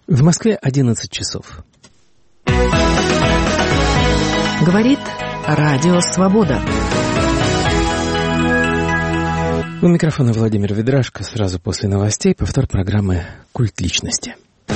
В Москве 11 часов. Говорит Радио Свобода. У микрофона Владимир Ведрашко. Сразу после новостей повтор программы «Культ личности».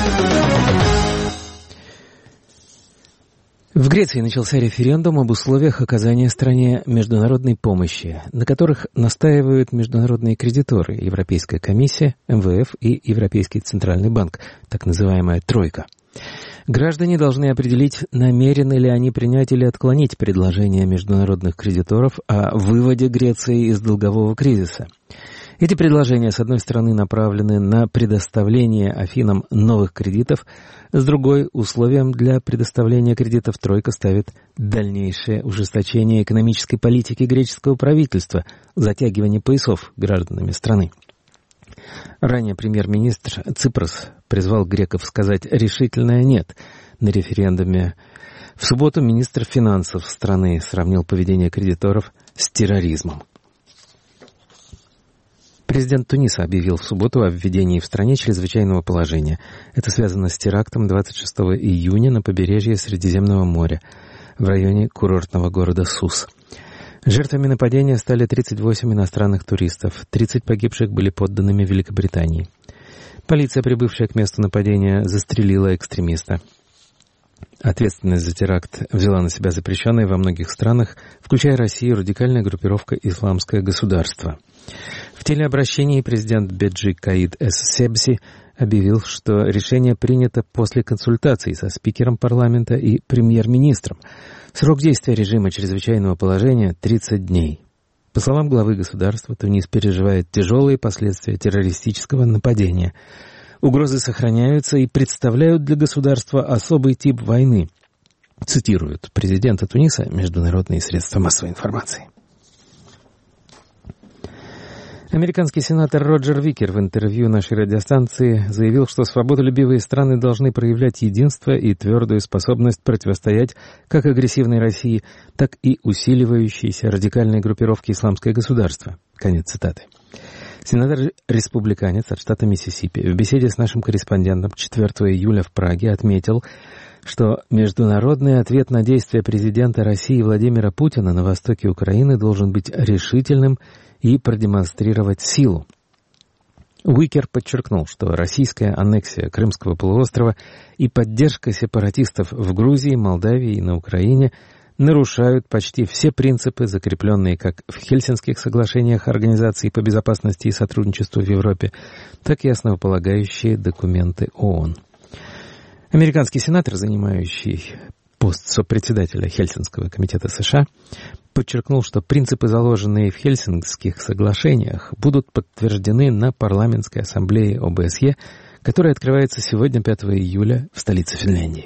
В Греции начался референдум об условиях оказания стране международной помощи, на которых настаивают международные кредиторы, Европейская комиссия, МВФ и Европейский центральный банк, так называемая «тройка». Граждане должны определить, намерены ли они принять или отклонить предложение международных кредиторов о выводе Греции из долгового кризиса. Эти предложения, с одной стороны, направлены на предоставление Афинам новых кредитов, с другой, условием для предоставления кредитов тройка ставит дальнейшее ужесточение экономической политики греческого правительства, затягивание поясов гражданами страны. Ранее премьер-министр Ципрос призвал греков сказать решительное «нет» на референдуме. В субботу министр финансов страны сравнил поведение кредиторов с терроризмом. Президент Туниса объявил в субботу о введении в стране чрезвычайного положения. Это связано с терактом 26 июня на побережье Средиземного моря в районе курортного города Сус. Жертвами нападения стали 38 иностранных туристов. 30 погибших были подданными Великобритании. Полиция, прибывшая к месту нападения, застрелила экстремиста. Ответственность за теракт взяла на себя запрещенная во многих странах, включая Россию, радикальная группировка «Исламское государство». В телеобращении президент Беджи Каид Эс-Себси объявил, что решение принято после консультаций со спикером парламента и премьер-министром. Срок действия режима чрезвычайного положения — 30 дней. По словам главы государства, Тунис переживает тяжелые последствия террористического нападения. Угрозы сохраняются и представляют для государства особый тип войны, цитируют президента Туниса международные средства массовой информации. Американский сенатор Роджер Викер в интервью нашей радиостанции заявил, что свободолюбивые страны должны проявлять единство и твердую способность противостоять как агрессивной России, так и усиливающейся радикальной группировке «Исламское государство». Конец цитаты. Сенатор-республиканец от штата Миссисипи в беседе с нашим корреспондентом 4 июля в Праге отметил, что международный ответ на действия президента России Владимира Путина на востоке Украины должен быть решительным и продемонстрировать силу. Уикер подчеркнул, что российская аннексия Крымского полуострова и поддержка сепаратистов в Грузии, Молдавии и на Украине нарушают почти все принципы, закрепленные как в Хельсинских соглашениях Организации по безопасности и сотрудничеству в Европе, так и основополагающие документы ООН. Американский сенатор, занимающий пост сопредседателя Хельсинского комитета США, подчеркнул, что принципы, заложенные в Хельсинкских соглашениях, будут подтверждены на парламентской ассамблее ОБСЕ, которая открывается сегодня, 5 июля, в столице Финляндии.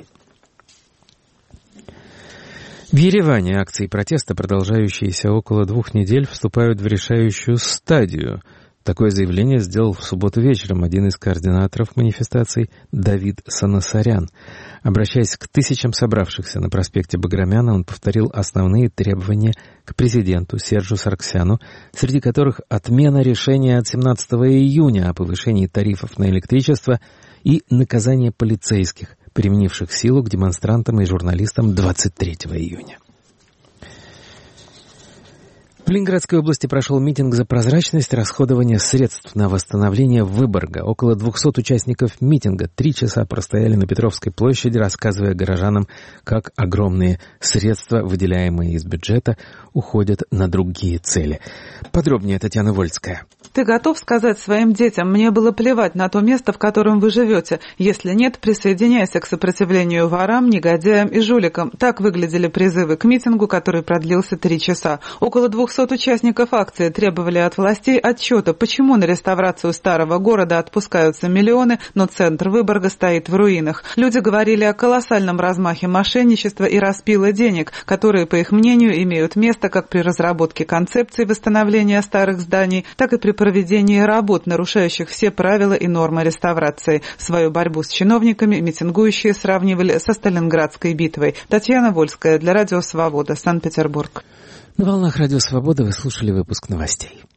В Ереване акции протеста, продолжающиеся около 2 недель, вступают в решающую стадию. Такое заявление сделал в субботу вечером один из координаторов манифестаций Давид Санасарян. Обращаясь к тысячам собравшихся на проспекте Баграмяна, он повторил основные требования к президенту Сержу Саргсяну, среди которых отмена решения от 17 июня о повышении тарифов на электричество и наказание полицейских, применивших силу к демонстрантам и журналистам 23 июня. В Ленинградской области прошел митинг за прозрачность расходования средств на восстановление Выборга. Около 200 участников митинга 3 часа простояли на Петровской площади, рассказывая горожанам, как огромные средства, выделяемые из бюджета, уходят на другие цели. Подробнее Татьяна Вольская. Ты готов сказать своим детям: мне было плевать на то место, в котором вы живете. Если нет, присоединяйся к сопротивлению ворам, негодяям и жуликам. Так выглядели призывы к митингу, который продлился 3 часа. Около 200 участников акции требовали от властей отчета, почему на реставрацию старого города отпускаются миллионы, но центр Выборга стоит в руинах. Люди говорили о колоссальном размахе мошенничества и распила денег, которые, по их мнению, имеют место как при разработке концепции восстановления старых зданий, так и при проведении работ, нарушающих все правила и нормы реставрации. Свою борьбу с чиновниками митингующие сравнивали со Сталинградской битвой. Татьяна Вольская для Радио Свобода, Санкт-Петербург. На волнах Радио Свобода вы слушали выпуск новостей.